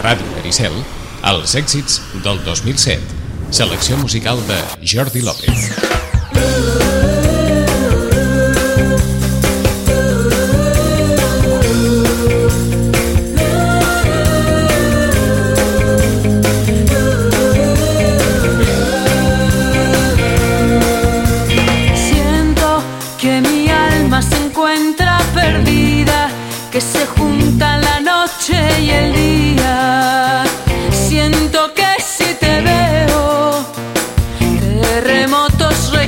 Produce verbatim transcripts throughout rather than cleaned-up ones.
Ràdio Ericel, els èxits del dos mil set. Selecció musical de Jordi López. Siento que mi alma se encuentra perdida, que se juntan la noche y el día. Siento que si te veo, terremotos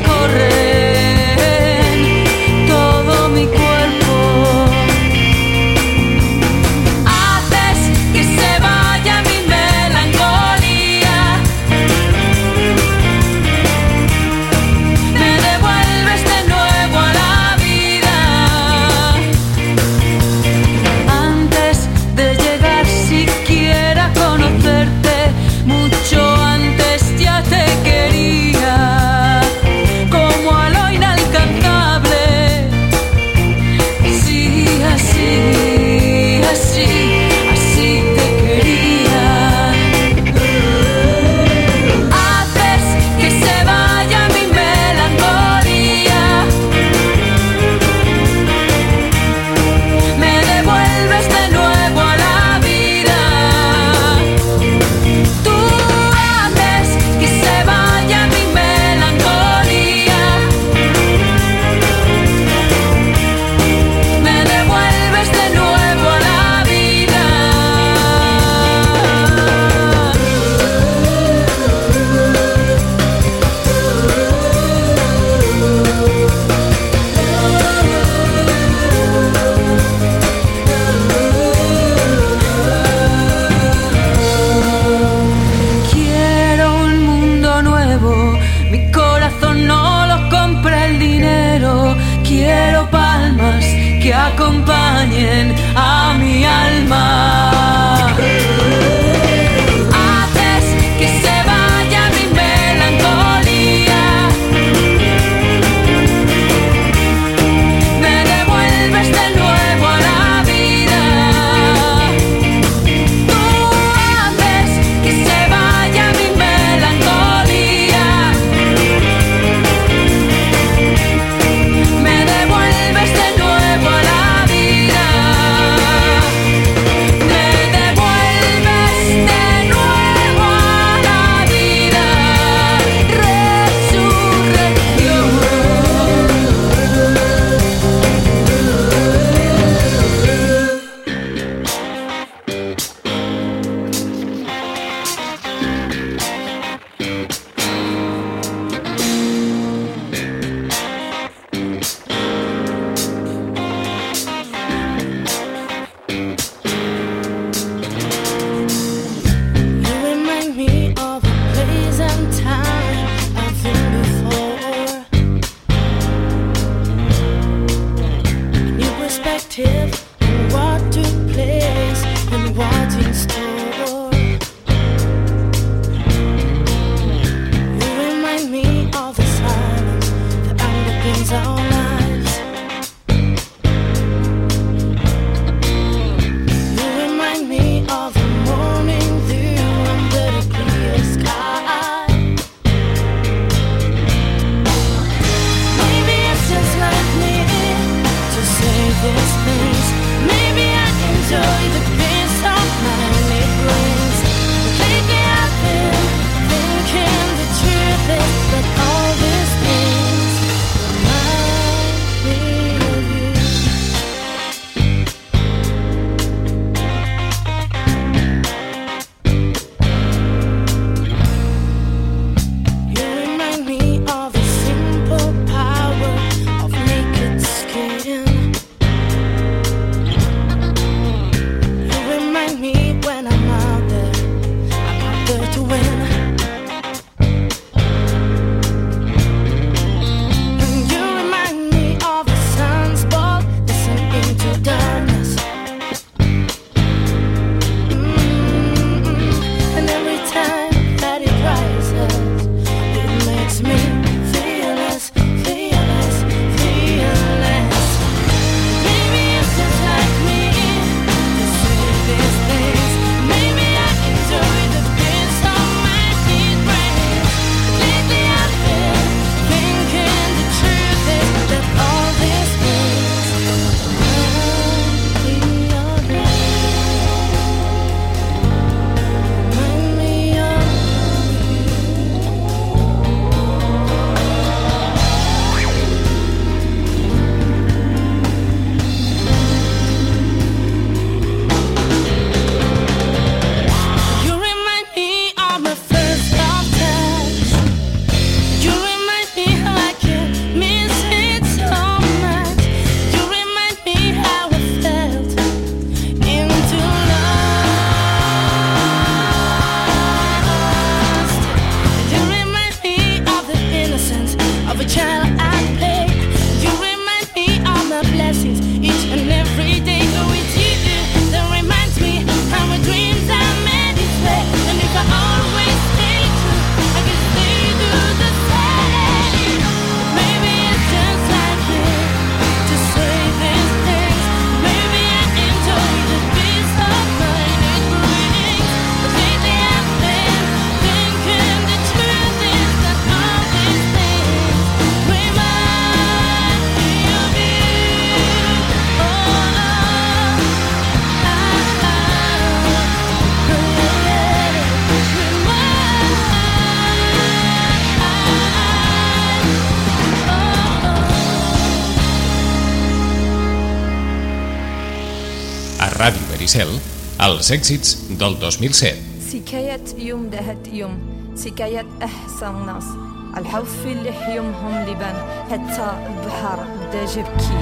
Giselle, els èxits del dos mil set. سكاية يوم دهت يوم سكاية أحسن ناس الحوف اللي يومهم لبان حتى البحر بدا جبكي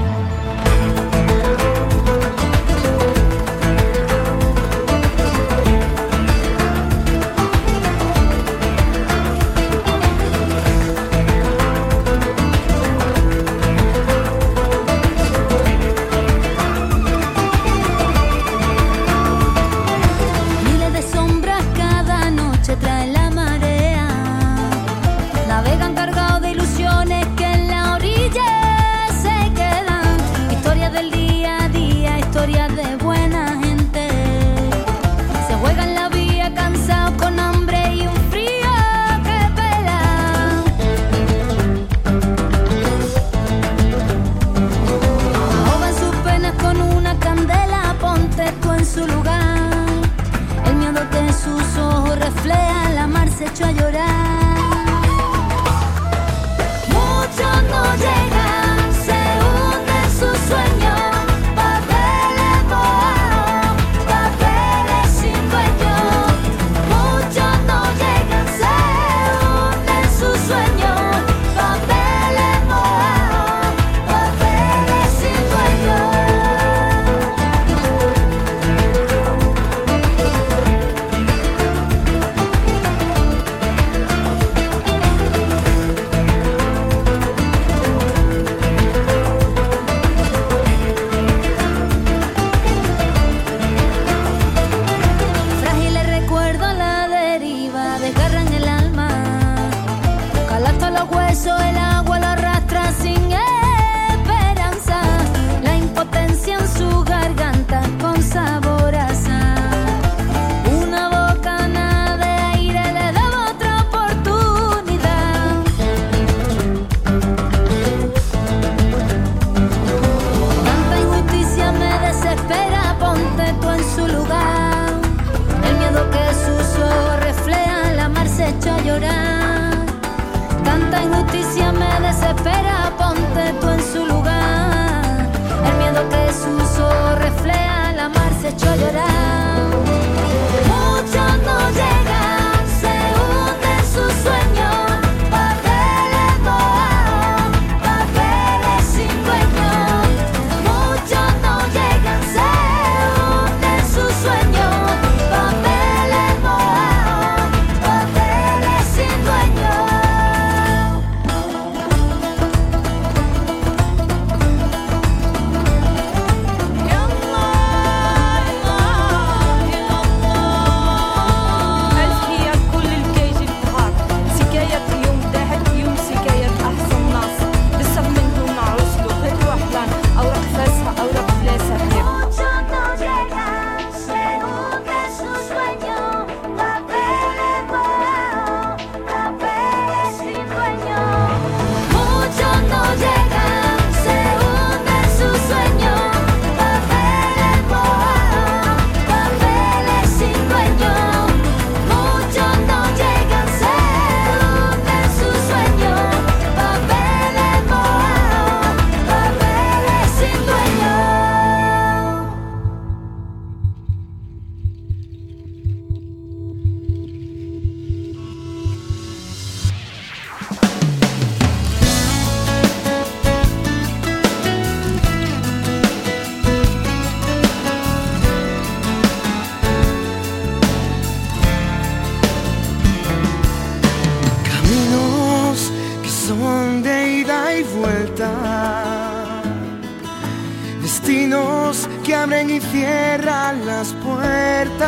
Destinos que abren y cierran las puertas,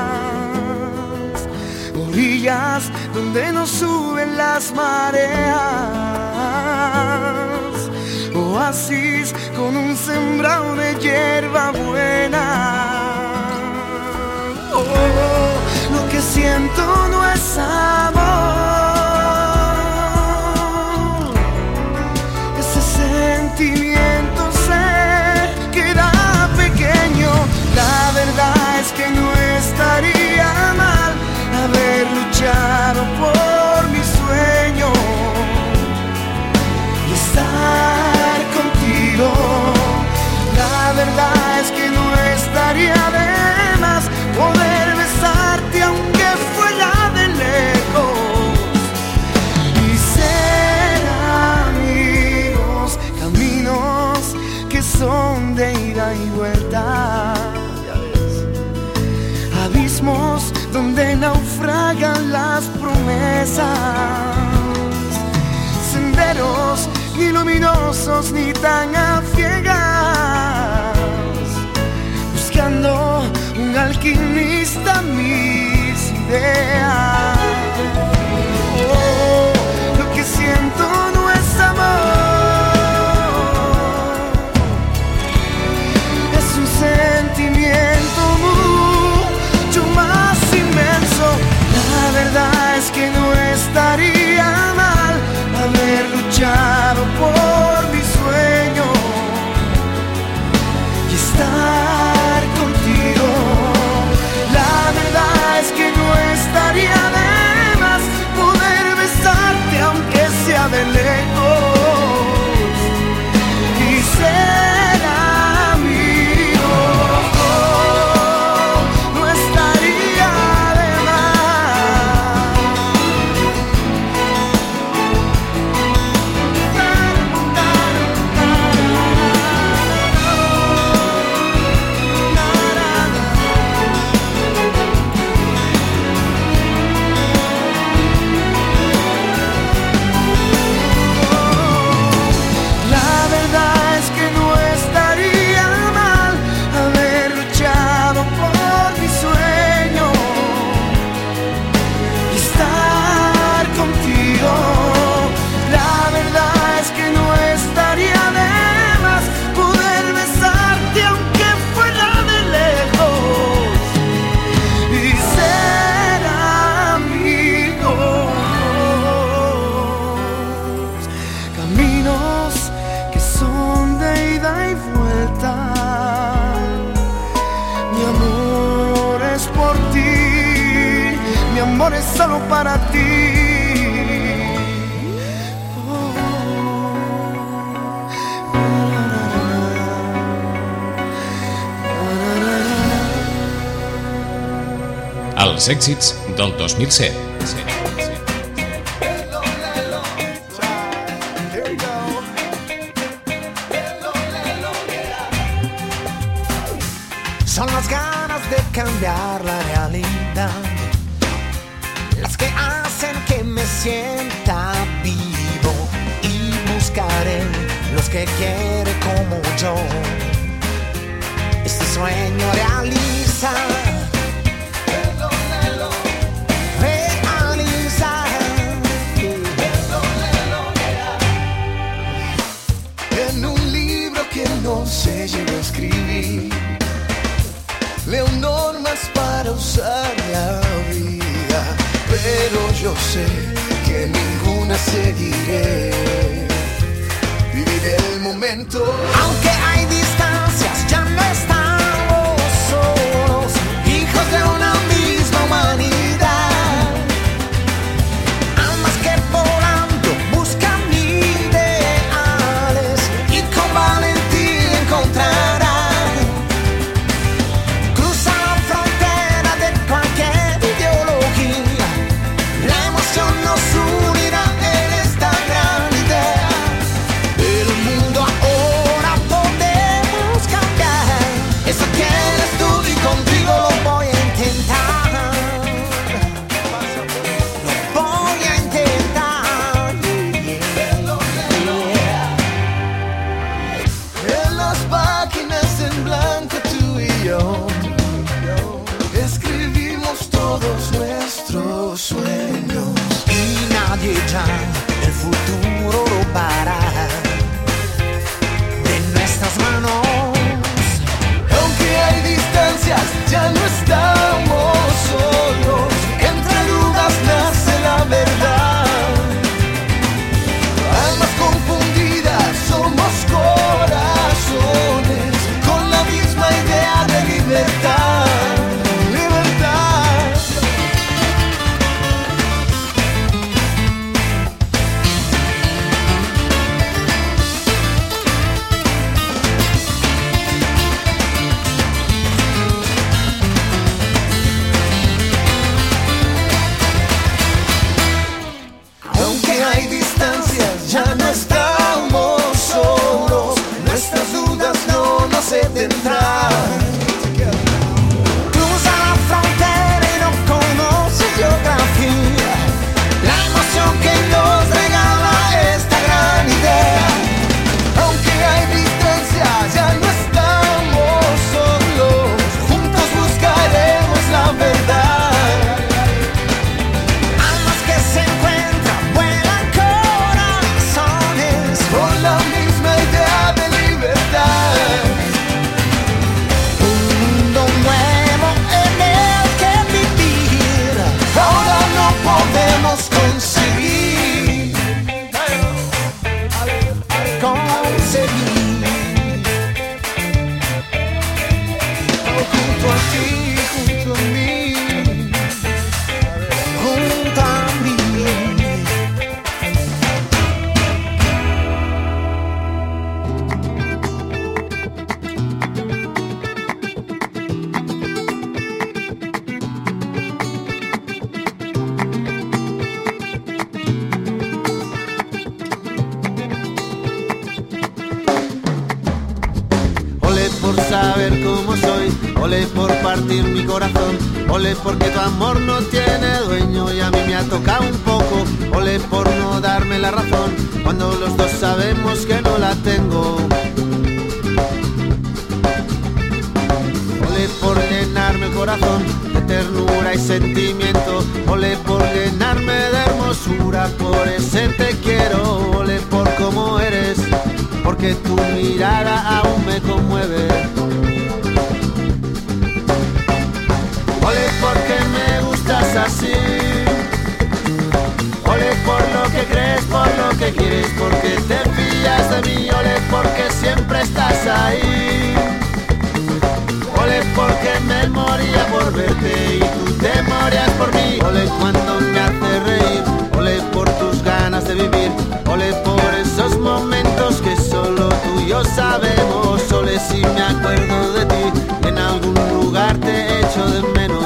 orillas donde nos suben las mareas, oasis con un sembrado de hierba buena. Oh, lo que siento no es amor, ese sentimiento se queda pequeño. La verdad es que no estaría mal haber luchado por mi sueño y estar contigo. La verdad es que no estaría abismos donde naufragan las promesas, senderos ni luminosos ni tan a ciegas, buscando un alquimista mis ideas. Oh, lo que siento no es amor, es un sentimiento mucho más inmenso. La verdad es que no estaría mal haber luchado por mi sueño y estar contigo. La verdad es que no estaría de más poder besarte aunque sea de lejos y ser amigos. Oh, no estaría de es solo para ti. Els èxits del dos mil set. Son las ganas de cambiar la realidad las que hacen que me sienta vivo, y buscaré los que quieren como yo este sueño realiza, realiza. En un libro que no se llegó a escribir, leo normas para usar la vida, pero yo sé que ninguna seguiré. Viviré el momento. Aunque hay distancias, ya no estamos solos, hijos de una misma humanidad. Almas que volando buscan ideales y con valentía encontrarán. Cruza la frontera de cualquier ideología, la emoción nos unirá en esta gran idea. El mundo ahora podemos cambiar, eso quieres tú y contigo lo voy a intentar. Lo voy a intentar. En las páginas en blanco tú y yo escribimos todos nuestros sueños, Y nadie ya el futuro robará de nuestras manos. aunque hay distancias ya no estamos solos. Entre dudas nace la verdad. Almas confundidas somos corazones con la misma idea de libertad. Libertad. partir mi corazón. Ole porque tu amor no tiene dueño y a mí me ha tocado un poco. Ole por no darme la razón cuando los dos sabemos que no la tengo. Ole por llenarme el corazón de ternura y sentimiento. Ole por llenarme de hermosura, por ese te quiero. Ole por cómo eres, porque tu mirada aún me conmueve. Ole porque me gustas así. Ole por lo que crees, por lo que quieres, porque te fías de mí. Ole porque siempre estás ahí. Ole porque me moría por verte y tú te morías por mí. Ole cuando me hace reír. Ole por tus ganas de vivir. Ole por esos momentos que solo tú y yo sabemos. Ole si me acuerdo de ti, en algún lugar te echo de menos.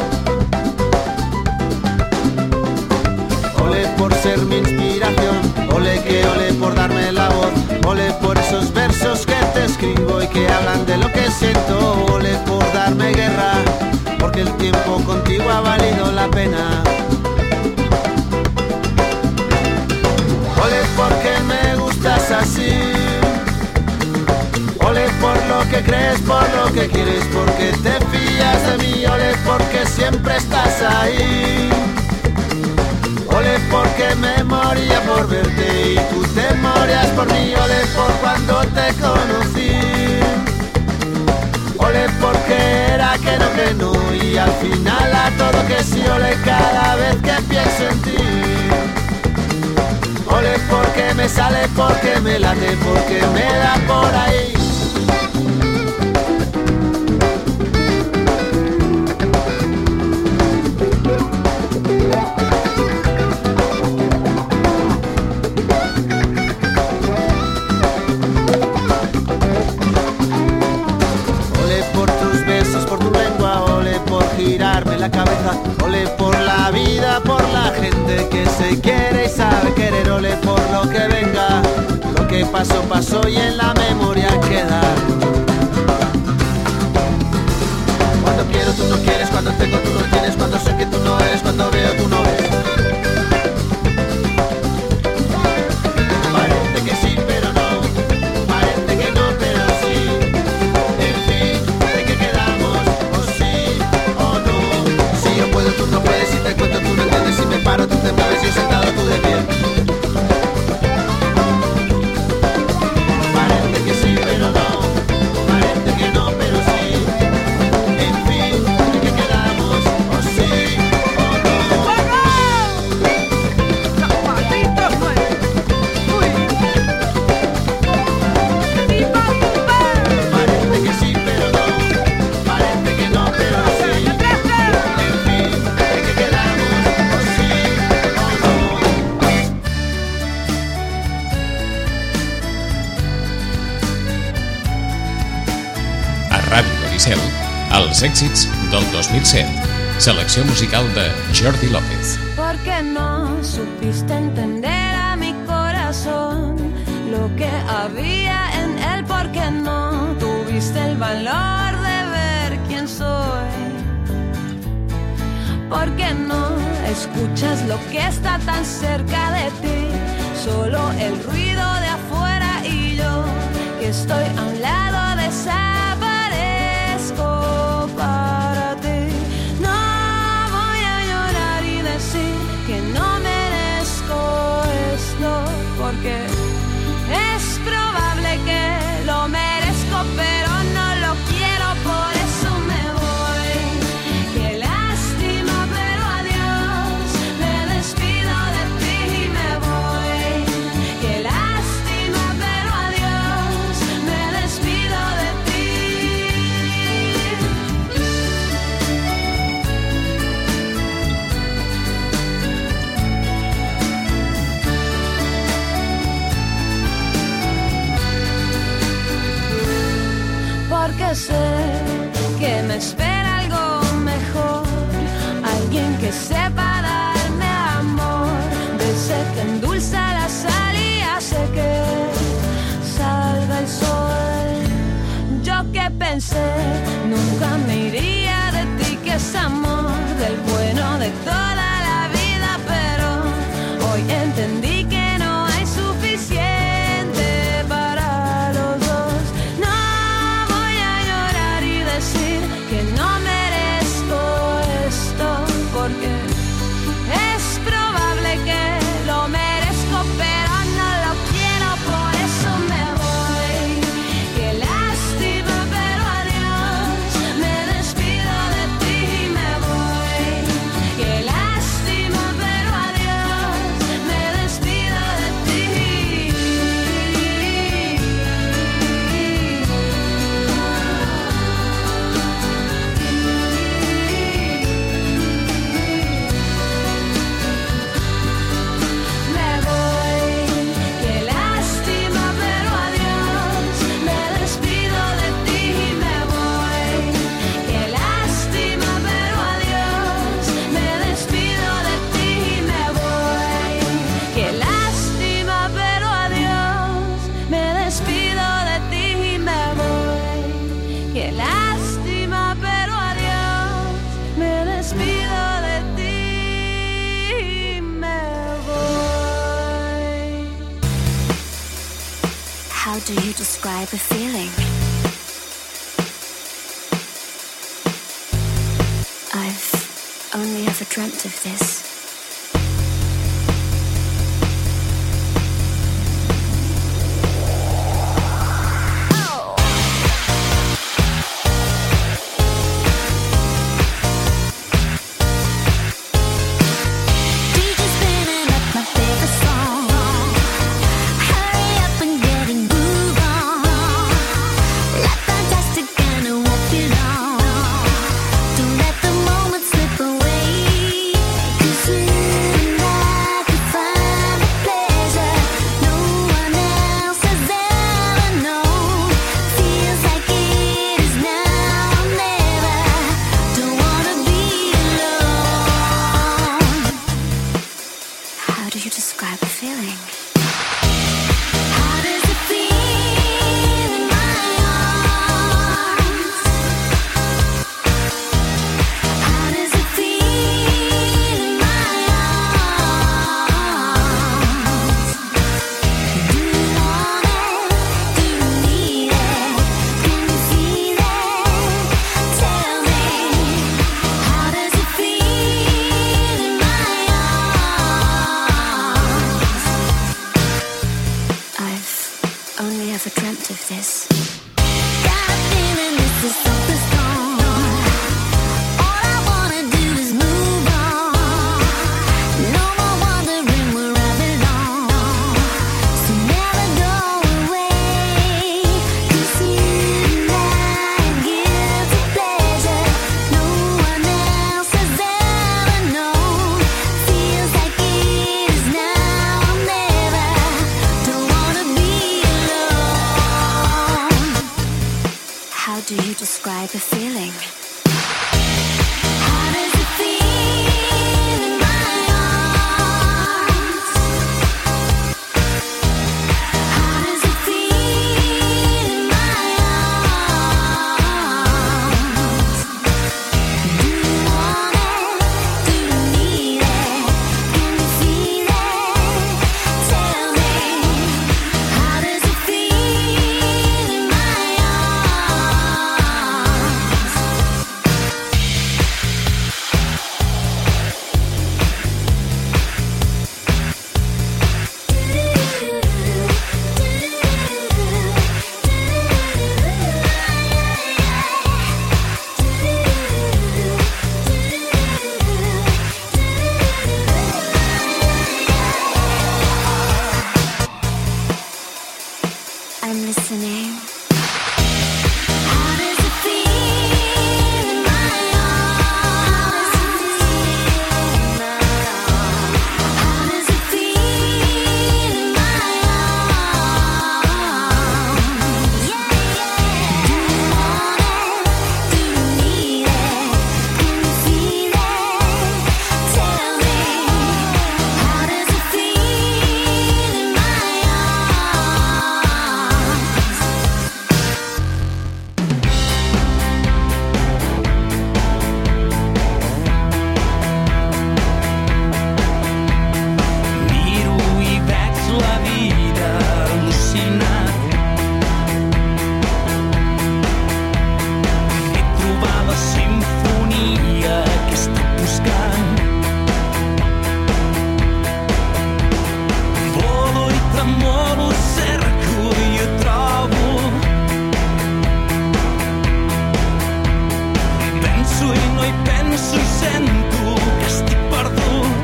Ole por ser mi inspiración. Ole que ole por darme la voz. Ole por esos versos que te escribo y que hablan de lo que siento. Ole por darme guerra, porque el tiempo contigo ha valido la pena. Ole porque me gustas así. Ole por lo que crees, por lo que quieres, porque te fías de mí. Ole porque siempre estás ahí. Ole porque me moría por verte y tú te morías por mí. Ole por cuando te conocí. Ole porque era que no, que no y al final a todo que sí. Ole cada vez que pienso en ti. Ole porque me sale, porque me late, porque me da por ahí. Girarme la cabeza, ole por la vida, por la gente que se quiere y sabe querer. Ole por lo que venga, lo que pasó, pasó y en la memoria queda. Cuando quiero tú no quieres, cuando tengo tú no tienes, cuando sé que tú no eres, cuando veo tú no ves. Parece que sí, pero no, parece que no, pero sí. En fin, ¿de qué quedamos? ¿O sí o no? Si yo puedo, tú no puedes, si te cuento, tú no entiendes, si me paro, tú te mueves, yo sentado, tú de pie. Parece que sí, pero no, parece que no, pero sí. En fin, ¿de qué quedamos? ¿O sí o no? Parece que sí, pero no, parece que no, pero sí. En fin, ¿de qué quedamos? ¿O sí o no? A Ràdio Liceu, els èxits del dos mil set. Selecció musical de Jordi López. Porque no supiste entender a mi corazón lo que había en él, porque no tuviste el valor de ver quién soy, porque no escuchas lo que está tan cerca de ti, solo el ruido de afuera y yo que estoy a un lado desaparezco para ti. No voy a llorar y decir que no merezco esto, porque es probable que lo merezco, pero no lo quiero, por eso me voy. Qué lástima, pero adiós, me despido de ti y me voy. Qué lástima, pero adiós, me despido de ti. Porque sé que me espera algo mejor, alguien que sepa darme amor, de ese que endulza la sal y hace que salga el sol. Yo que pensé nunca me iría toda la vida, pero hoy entendí que no hay suficiente para los dos. No voy a llorar y decir que no merezco esto, porque es probable que lo merezco, pero no lo quiero, por eso me voy. Qué lástima, pero adiós, me despido de ti y me voy. Qué lástima, pero adiós, me despido de ti. Me voy, qué lástima, pero adiós, me despido de ti y me voy. Qué lástima, pero adiós, me despido de ti y me voy. Qué lástima, pero adiós, me despido de ti y me voy. Qué lástima, pero adiós, me despido de ti y me voy. How do you describe a feeling? I've only ever dreamt of this. D J spinning up my favorite song. Hurry up and get a groove on. Life fantastic and I won't be long. Don't let the moment slip away. 'Cause passo sento que estic perdut.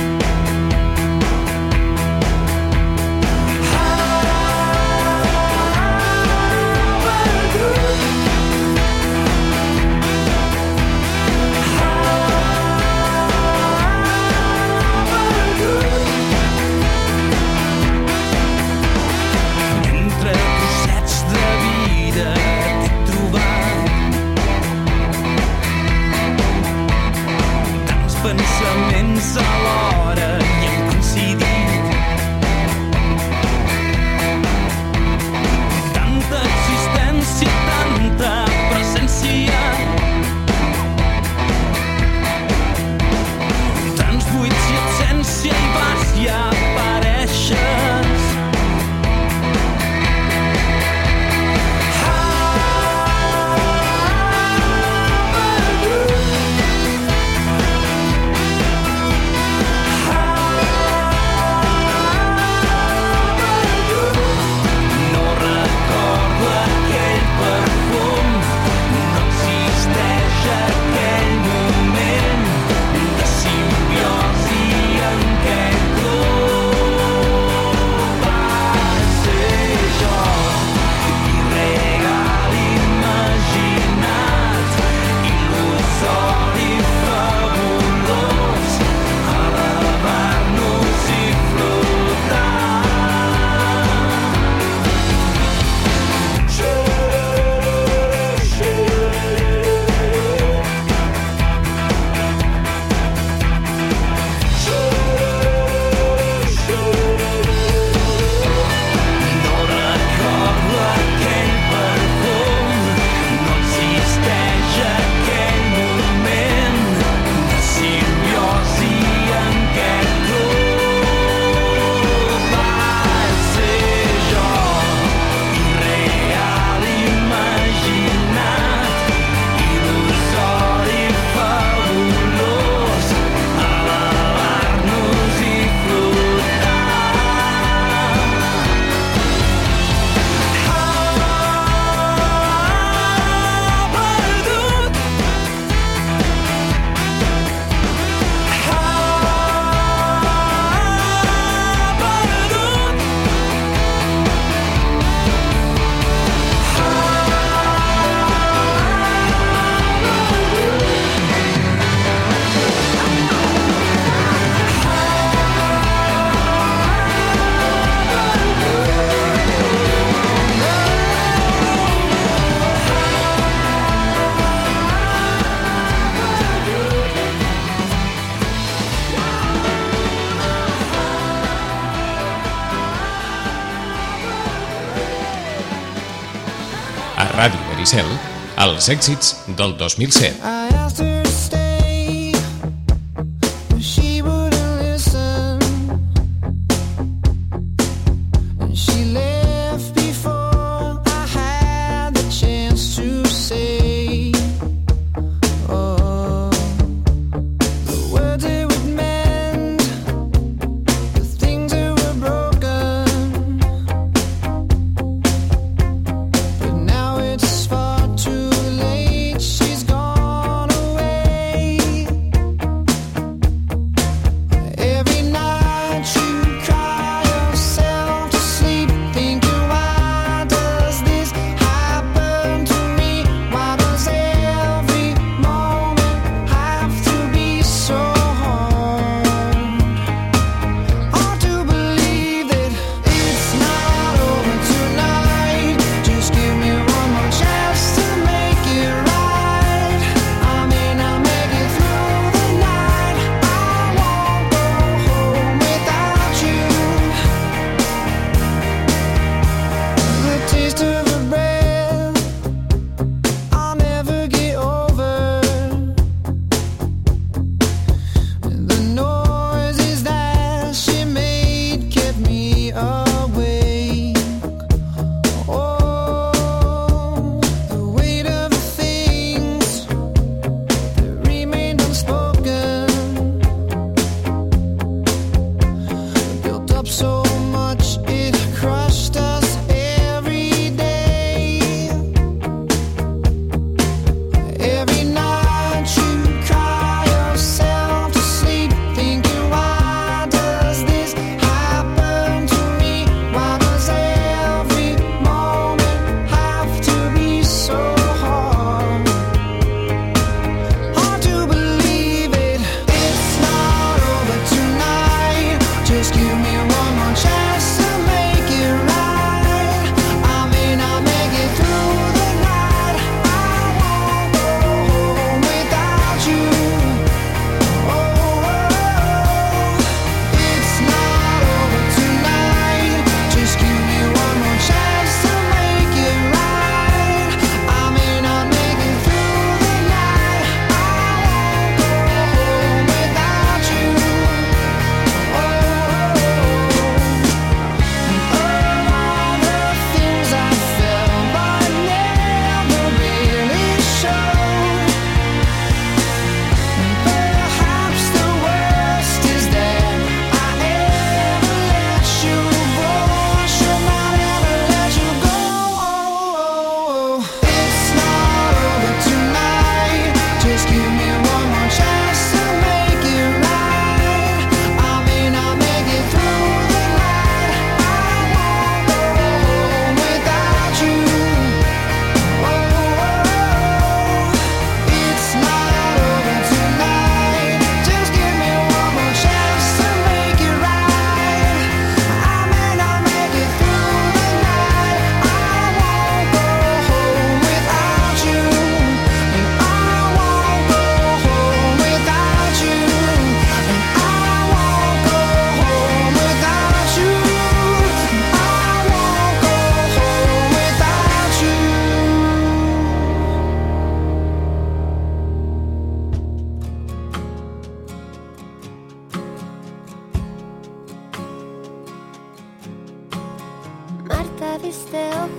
Pensaments alhora i hem coincidit. Tanta existència, tanta presència, tants buits i absència i vas i apareixes. Ràdio Vericel, els èxits del dos mil set. Now it's far too late. She's gone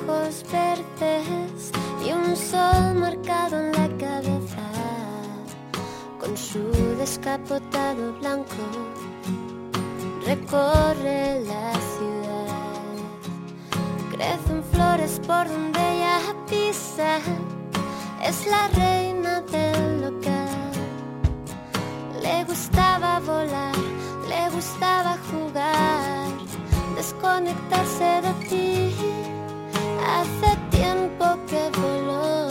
ojos verdes y un sol marcado en la cabeza. Con su descapotado blanco recorre la ciudad. Crecen flores por donde ella pisa. Es la reina del local. Le gustaba volar, le gustaba jugar, desconectarse de ti. Hace tiempo que voló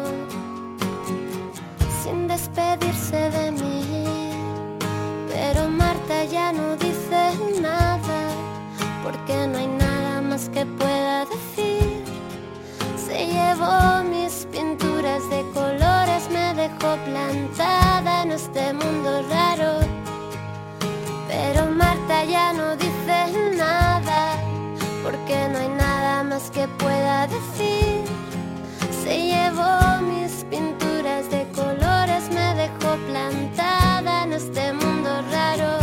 sin despedirse de mí. Pero Marta ya no dice nada, porque no hay nada más que pueda decir. Se llevó mis pinturas de colores, me dejó plantada en este mundo raro. Pero Marta ya no dice nada, porque no hay nada más que pueda decir. Se llevó mis pinturas de colores, me dejó plantada en este mundo raro.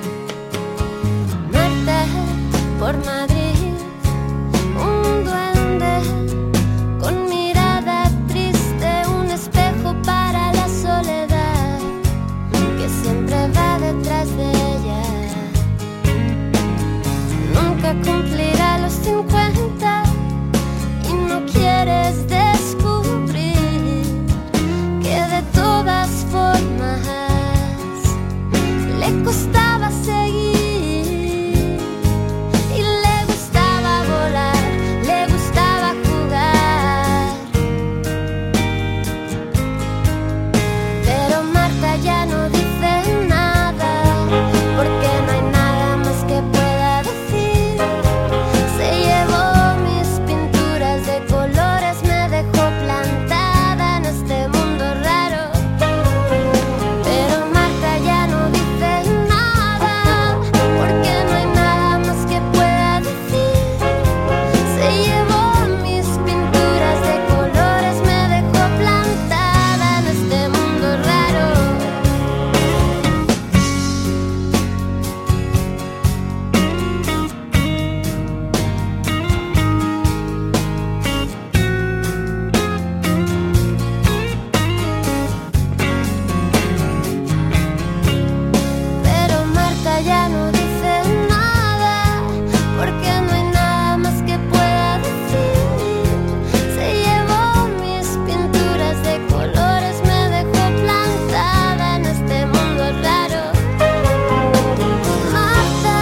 Marta, por Madrid, un duende con mirada triste, un espejo para la soledad que siempre va detrás de ella. Nunca cumplirá los cincuenta y no quieres descubrir que de todas formas le costaba seguir. Y le gustaba volar, le gustaba jugar. Pero Marta ya no dice nada, porque no hay nada más que pueda decir. Se llevó mis pinturas de colores, me dejó plantada en este mundo raro. Pero Marta ya no dice nada, porque no hay nada más que pueda decir. Se llevó mis pinturas de colores, me dejó plantada en este mundo raro. Pero Marta ya no dice nada, porque no hay nada más que pueda decir. Se llevó mis pinturas de colores, me dejó plantada en este mundo raro. Marta,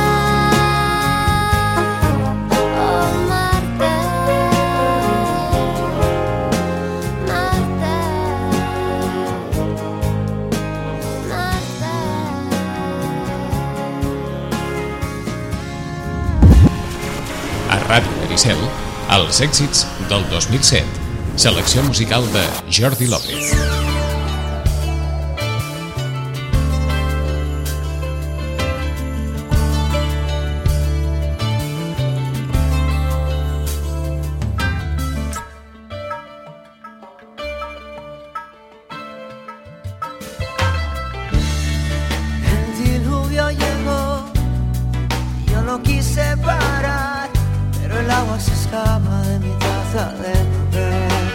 oh Marta, Marta, A Ràdio Maricel, els èxits del dos mil set. Selecció musical de Jordi López. El diluvio llegó, yo no quise parar, pero el agua se escapa de mi taza de papel.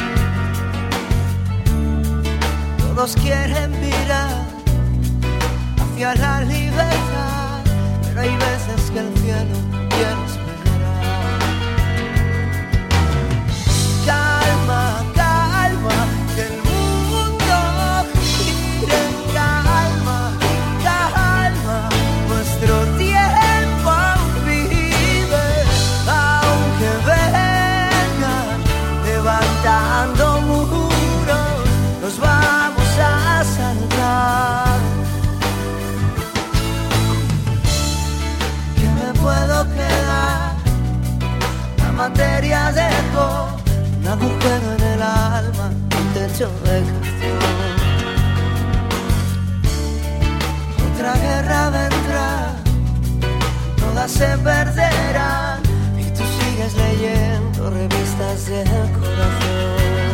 Todos quieren mirar hacia la libertad, pero hay veces que el cielo no quiere esperar. Calma, calma, que el mundo gire en calma, calma, nuestro tiempo aún vive, aunque vengan levantando muros, los vamos a saltar. ¿Qué me puedo quedar? La materia dejó un agujero en el alma, un techo de canción. Otra guerra vendrá, todas se perderán, y tú sigues leyendo revistas del corazón.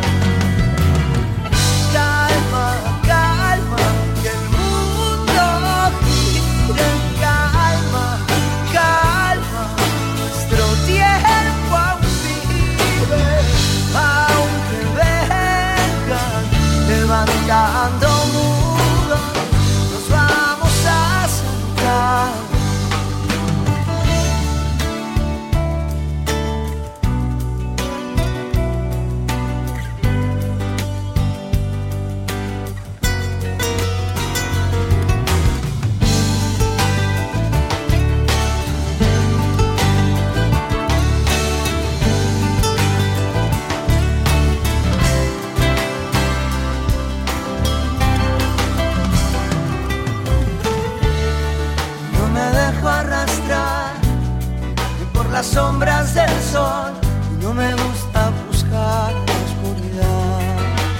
Calma, calma, que el mundo gire en calma, calma, nuestro tiempo aún vive. sombras del sol y no me gusta buscar la oscuridad.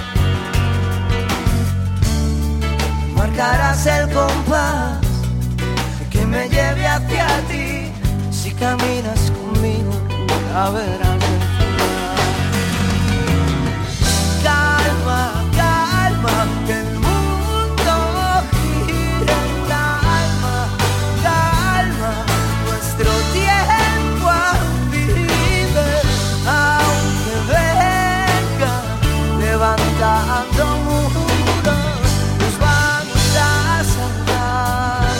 Marcarás el compás que me lleve hacia ti. Si caminas conmigo, nunca verás el final. Calma, calma, que el mundo gira en calma, calma, nuestro tiempo aún vive, aunque venga levantando muros, nos vamos a salvar.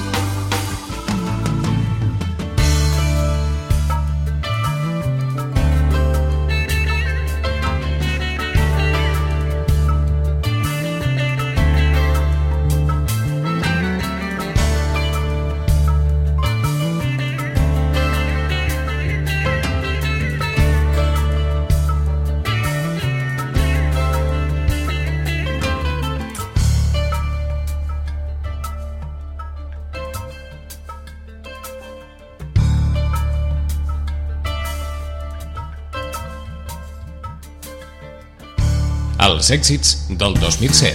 Els èxits del dos mil set.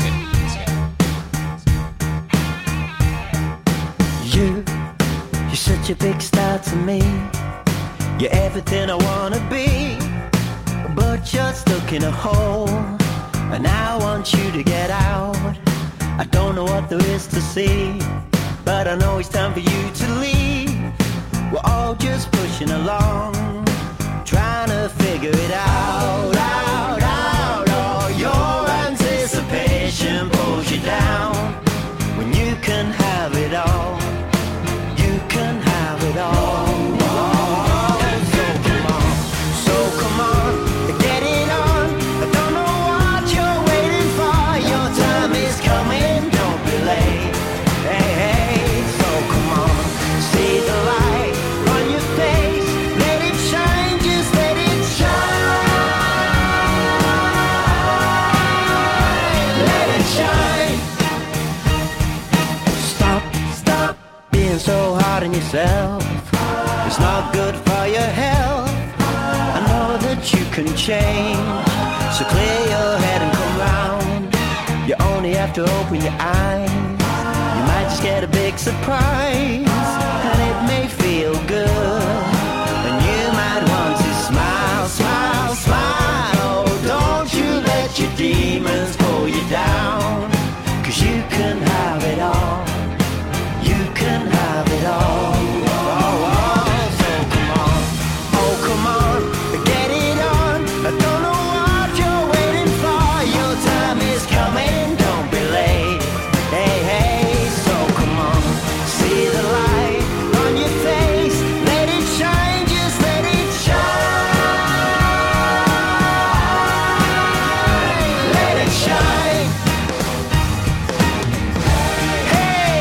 You, you're such a big star to me. You're everything I wanna be, but you're stuck in a hole, and I want you to get out. I don't know what there is to see, but I know it's time for you to leave. We're all just pushing along, trying to figure it out, out, out. Oh, your anticipation pulls you down when you can have it all. You can have it all. Oh, so come on, so come on, get it on. I don't know what you're waiting for. Your time is coming, don't be late. Hey, hey, so come on, see the light on your face. Let it shine, just let it shine. Let it shine. Stop, stop being so hard on yourself. It's not good for your health. I know that you can change, so clear your head and come round. You only have to open your eyes. You might just get a big surprise, and it may feel good, and you might want to smile, smile, smile. Oh, don't you let your demons pull you down, 'cause you can have it all. You can have it all. Oh, oh, so come on, oh come on, get it on. I don't know what you're waiting for. Your time is coming, don't be late. Hey, hey, so come on, see the light on your face. Let it shine, just let it shine. Let it shine. Hey,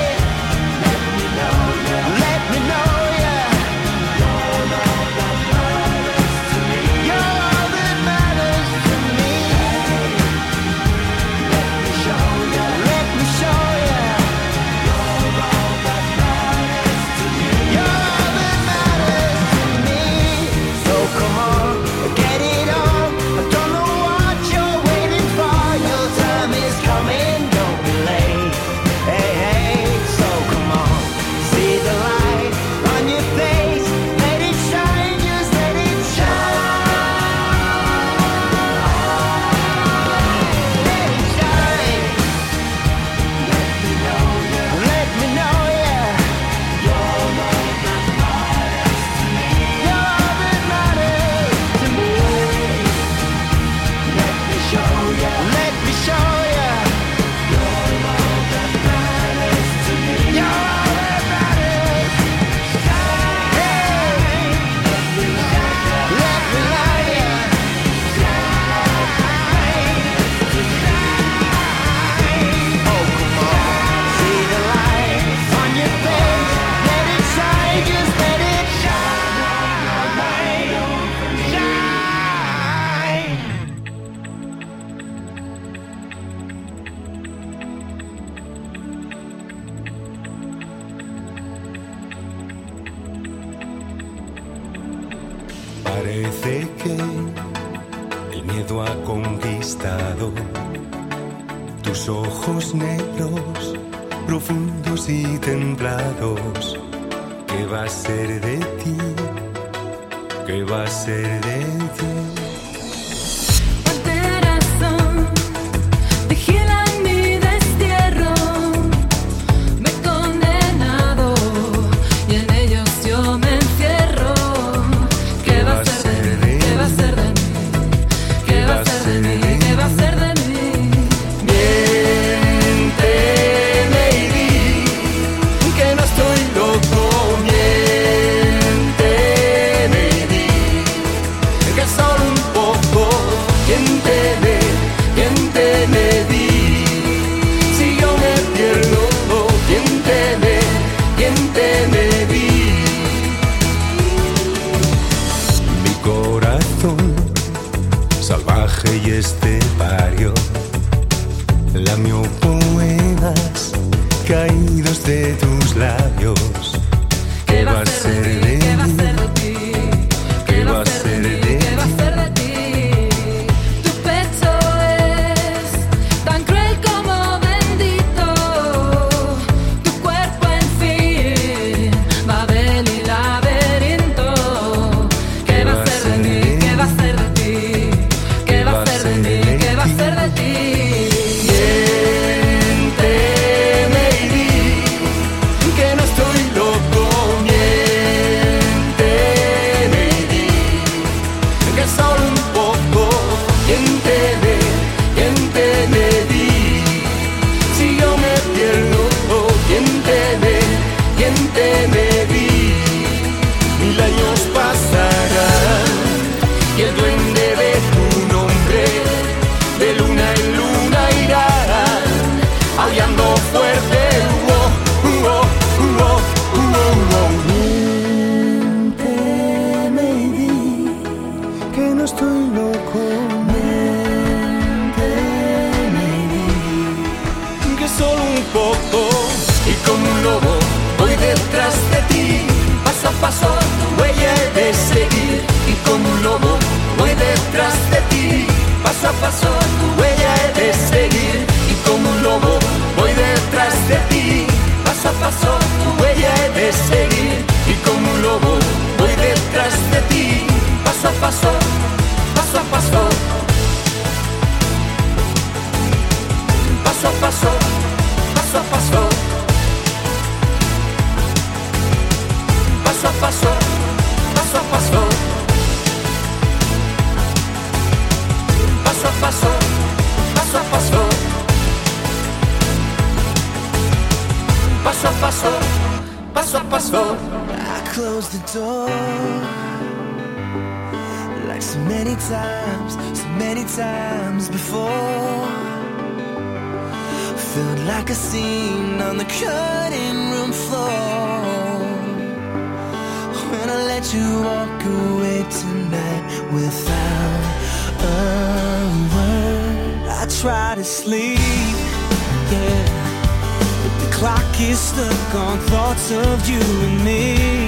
parece que el miedo ha conquistado tus ojos negros, profundos y templados. ¿Qué va a ser de ti? ¿Qué va a ser de ti? Y este barrio lamió poemas caídos de tus labios. ¿Qué va a ser de ti? ¿Qué va a ser de ti? ¿Qué va a ser de ti? Tu pecho es tan cruel como bendito. Tu cuerpo, en fin, Babel y laberinto. ¿Qué va a ser de mí? ¿Qué va a ser de ti? ¿Qué va a ser de mí? ¿Qué va a ser de ti? Miénteme y di que no estoy loco. Miénteme y di que solo un poco. Miénteme, miénteme, di si yo me pierdo. Miénteme, miénteme, di mil años pasarán y el duende de de luna en luna irán aullando fuerte. Oh, oh, oh, oh, oh. Miénteme y di que no estoy loco. Miénteme y di que solo un poco. Y como un lobo voy detrás de ti, paso a paso tu huella he de seguir. Y como un lobo voy detrás de ti, paso a paso tu huella he de seguir. Y como un lobo voy detrás de ti, paso a paso tu huella he de seguir. Y como un lobo voy detrás de ti, paso a paso, paso a paso, paso a paso, paso a paso, paso a paso, paso a paso. Paso a paso, paso a paso, paso a paso, paso a paso. I closed the door like so many times, so many times before. Felt like a scene on the cutting room floor. When I let you walk away tonight without a word, I try to sleep, yeah, but the clock is stuck on thoughts of you and me.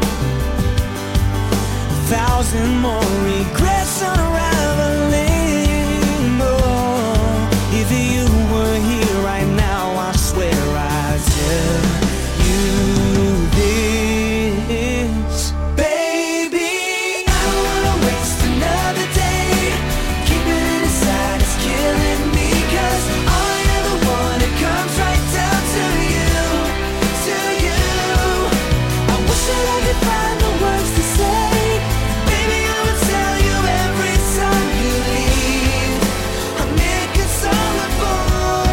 A thousand more regrets unraveling. Oh, if you were here right now, I swear I'd tell you this. Baby, I don't wanna waste another day. Keeping it inside is killing me, 'cause I am the one that comes right down to you, to you. I wish that I could find the words to say. Baby, I would tell you every time you leave. I'm inconsolable.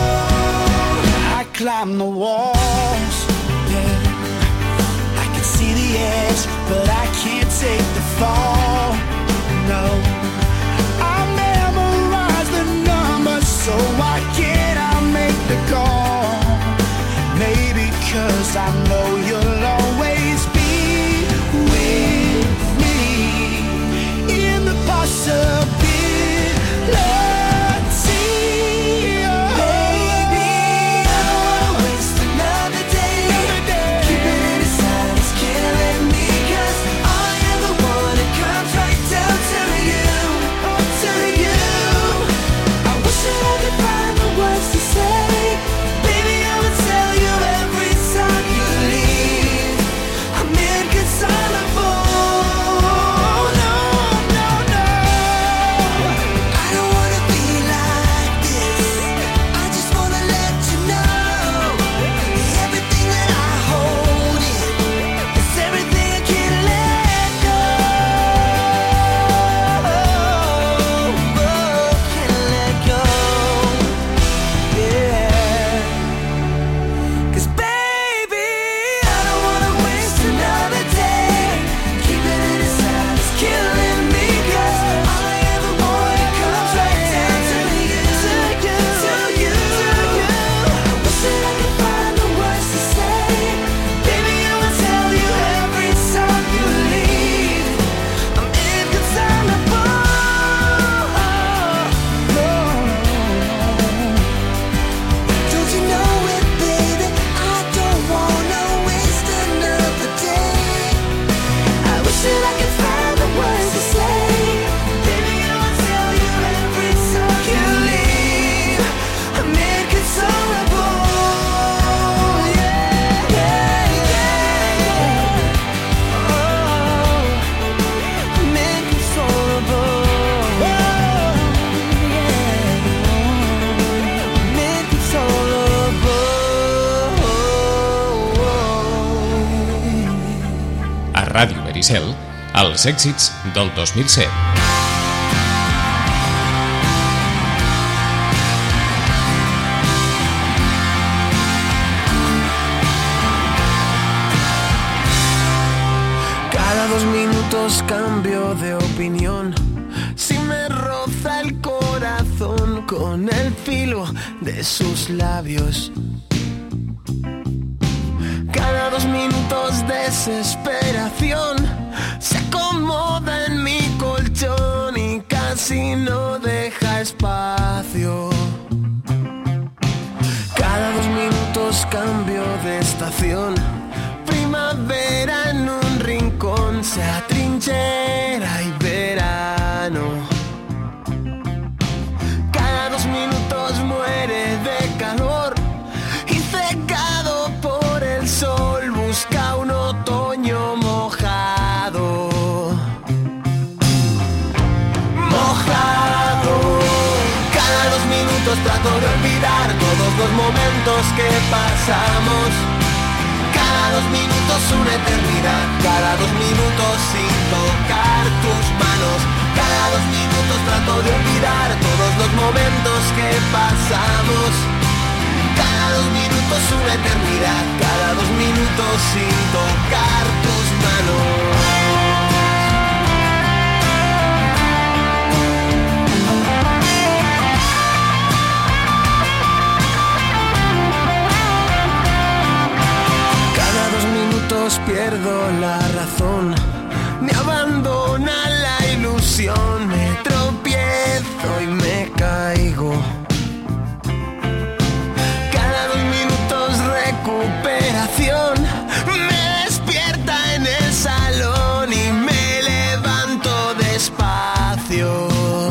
I climb the walls, yeah. I can see the edge, but I can't take the fall. No, I memorize the numbers, so why can't I make the call? Maybe 'cause I know you'll always be with me in the possibility. Baby, I don't wanna waste another day. Keeping it inside is killing me, 'cause I am the one that comes right down to Ràdio Vericel, els èxits del dos mil set. Cada dos minutos cambio de opinión. Si me roza el corazón con el filo de sus labios. Cada dos minutos desesperación se acomoda en mi colchón y casi no deja espacio. Cada dos minutos cambio de estación. Primavera en un rincón se atrinchera y verano. Cada dos minutos muere de calor y cegado por el sol busca un otoño mojado. Mojado. Cada dos minutos trato de olvidar todos los momentos que pasamos. Cada dos minutos una eternidad, cada dos minutos sin tocar tus manos. Cada dos minutos trato de olvidar todos los momentos que pasamos. Cada dos minutos una eternidad, cada dos minutos sin tocar tus manos. Pierdo la razón, me abandona la ilusión, me tropiezo y me caigo. Cada dos minutos recuperación, me despierta en el salón y me levanto despacio.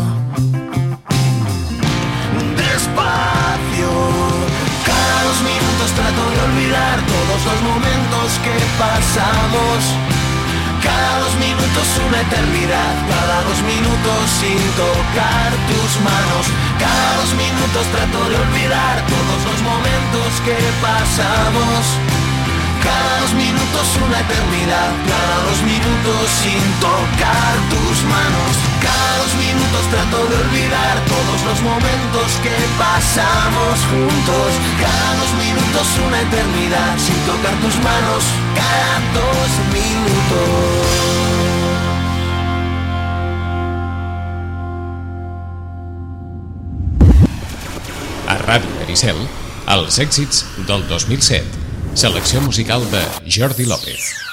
Despacio. Cada dos minutos trato de olvidar todos los momentos que pasamos. Cada dos minutos una eternidad, cada dos minutos sin tocar tus manos. Cada dos minutos trato de olvidar todos los momentos que pasamos. Cada dos minutos una eternidad, cada dos minutos sin tocar tus manos. Cada dos minutos trato de olvidar todos los momentos que pasamos juntos. Cada dos minutos una eternidad sin tocar tus manos. Cada dos minutos. A Ràdio Vericel, els èxits del dos mil set. Selecció musical de Jordi López.